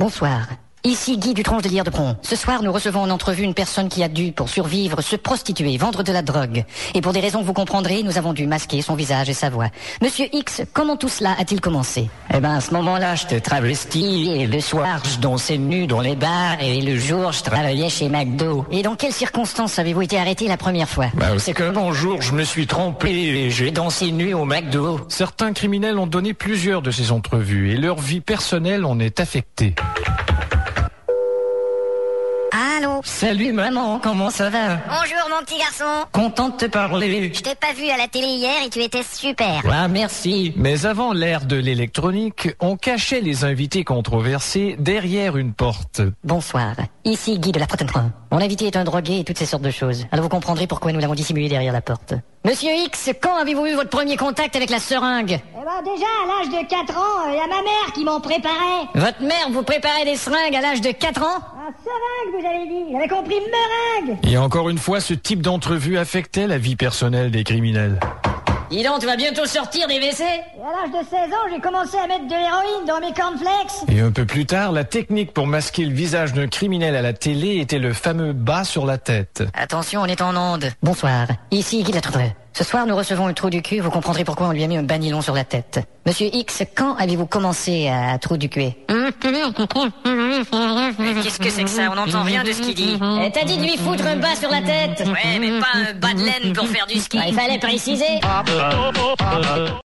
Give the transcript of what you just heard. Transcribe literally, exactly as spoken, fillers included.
Bonsoir. Ici Guy du Tronche de Lierre de Bron. Ce soir, nous recevons en entrevue une personne qui a dû, pour survivre, se prostituer, vendre de la drogue. Et pour des raisons que vous comprendrez, nous avons dû masquer son visage et sa voix. Monsieur X, comment tout cela a-t-il commencé? Eh ben, à ce moment-là, je te travestis, et le soir, je dansais nu dans les bars, et le jour, je travaillais chez McDo. Et dans quelles circonstances avez-vous été arrêté la première fois? Bah, c'est que un jour, je me suis trompé, et j'ai dansé nu au McDo. Certains criminels ont donné plusieurs de ces entrevues, et leur vie personnelle en est affectée. Allô? Salut maman, comment ça va? Bonjour mon petit garçon. Content de te parler. Je t'ai pas vu à la télé hier et tu étais super. Ah, merci. Mais avant l'ère de l'électronique, on cachait les invités controversés derrière une porte. Bonsoir. Ici Guy de la Frotte-Train. Mon invité est un drogué et toutes ces sortes de choses. Alors vous comprendrez pourquoi nous l'avons dissimulé derrière la porte. Monsieur X, quand avez-vous eu votre premier contact avec la seringue? Eh ben déjà, à l'âge de quatre ans, il y a ma mère qui m'en préparait. Votre mère vous préparait des seringues à l'âge de quatre ans? Un seringue, vous avez dit. J'avais compris meringue. Et encore une fois, ce type d'entrevue affectait la vie personnelle des criminels. Dis donc, tu vas bientôt sortir des W C? Et à l'âge de seize ans, j'ai commencé à mettre de l'héroïne dans mes cornflakes. Et un peu plus tard, la technique pour masquer le visage d'un criminel à la télé était le fameux bas sur la tête. Attention, on est en onde. Bonsoir. Ici Guy de la Frotte-Train. Ce soir, nous recevons un trou du cul. Vous comprendrez pourquoi on lui a mis un banilon sur la tête. Monsieur X, quand avez-vous commencé à trou du cul? Qu'est-ce que c'est que ça? On n'entend rien de ce qu'il dit. Eh, t'as dit de lui foutre un bas sur la tête? Ouais, mais pas un bas de laine pour faire du ski. Ah, il fallait préciser.